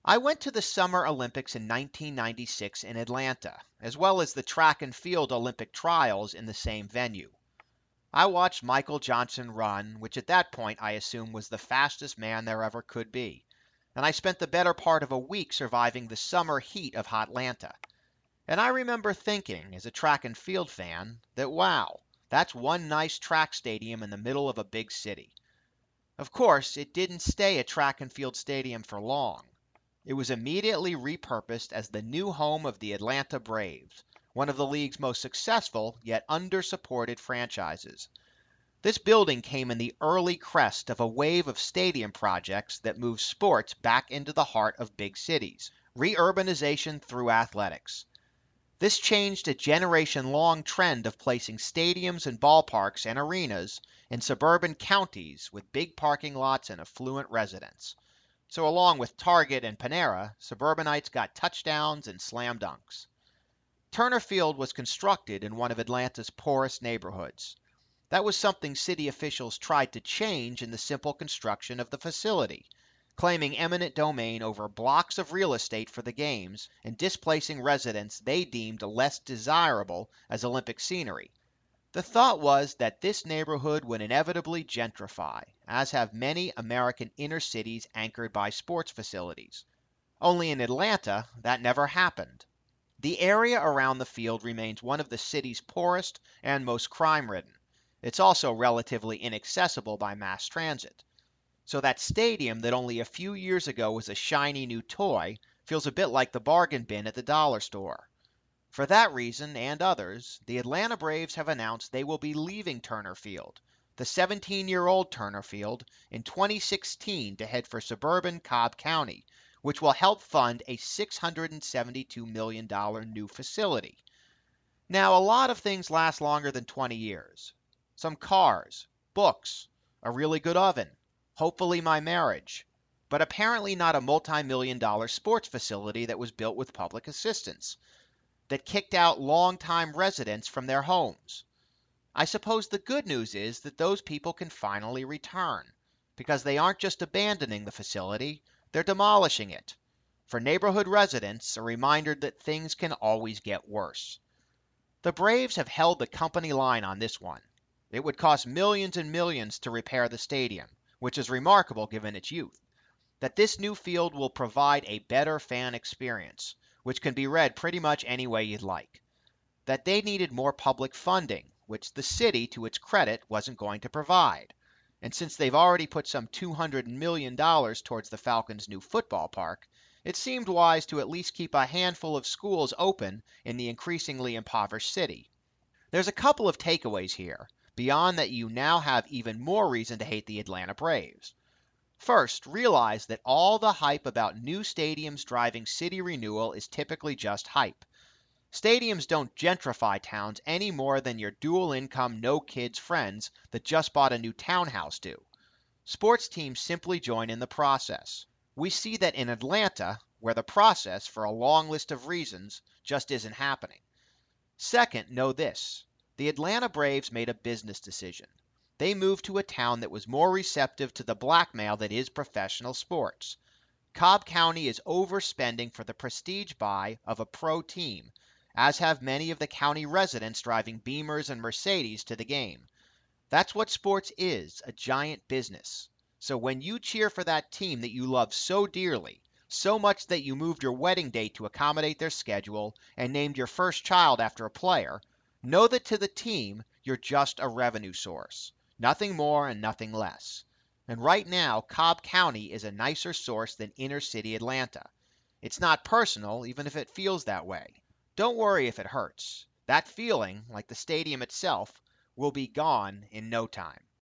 I went to the Summer Olympics in 1996 in Atlanta, as well as the track and field Olympic trials in the same venue. I watched Michael Johnson run, which at that point I assume was the fastest man there ever could be. And I spent the better part of a week surviving the summer heat of Hotlanta. And I remember thinking, as a track and field fan, that wow, that's one nice track stadium in the middle of a big city. Of course, it didn't stay a track and field stadium for long. It was immediately repurposed as the new home of the Atlanta Braves, one of the league's most successful yet under-supported franchises. This building came in the early crest of a wave of stadium projects that moved sports back into the heart of big cities, reurbanization through athletics. This changed a generation-long trend of placing stadiums and ballparks and arenas in suburban counties with big parking lots and affluent residents. So along with Target and Panera, suburbanites got touchdowns and slam dunks. Turner Field was constructed in one of Atlanta's poorest neighborhoods. That was something city officials tried to change in the simple construction of the facility, claiming eminent domain over blocks of real estate for the games and displacing residents they deemed less desirable as Olympic scenery. The thought was that this neighborhood would inevitably gentrify, as have many American inner cities anchored by sports facilities. Only in Atlanta, that never happened. The area around the field remains one of the city's poorest and most crime-ridden. It's also relatively inaccessible by mass transit. So that stadium that only a few years ago was a shiny new toy feels a bit like the bargain bin at the dollar store. For that reason and others, the Atlanta Braves have announced they will be leaving Turner Field, the 17-year-old Turner Field, in 2016 to head for suburban Cobb County, which will help fund a $672 million new facility. Now, a lot of things last longer than 20 years. Some cars, books, a really good oven, hopefully my marriage, but apparently not a multi-million-dollar sports facility that was built with public assistance, that kicked out longtime residents from their homes. I suppose the good news is that those people can finally return, because they aren't just abandoning the facility, they're demolishing it. For neighborhood residents, a reminder that things can always get worse. The Braves have held the company line on this one. It would cost millions and millions to repair the stadium, which is remarkable given its youth. That this new field will provide a better fan experience, which can be read pretty much any way you'd like. That they needed more public funding, which the city, to its credit, wasn't going to provide. And since they've already put some $200 million towards the Falcons' new football park, it seemed wise to at least keep a handful of schools open in the increasingly impoverished city. There's a couple of takeaways here, beyond that you now have even more reason to hate the Atlanta Braves. First, realize that all the hype about new stadiums driving city renewal is typically just hype. Stadiums don't gentrify towns any more than your dual-income, no-kids friends that just bought a new townhouse do. Sports teams simply join in the process. We see that in Atlanta, where the process, for a long list of reasons, just isn't happening. Second, know this. The Atlanta Braves made a business decision. They moved to a town that was more receptive to the blackmail that is professional sports. Cobb County is overspending for the prestige buy of a pro team, as have many of the county residents driving Beamers and Mercedes to the game. That's what sports is, a giant business. So when you cheer for that team that you love so dearly, so much that you moved your wedding date to accommodate their schedule and named your first child after a player, know that to the team, you're just a revenue source. Nothing more and nothing less. And right now, Cobb County is a nicer source than inner city Atlanta. It's not personal, even if it feels that way. Don't worry if it hurts. That feeling, like the stadium itself, will be gone in no time.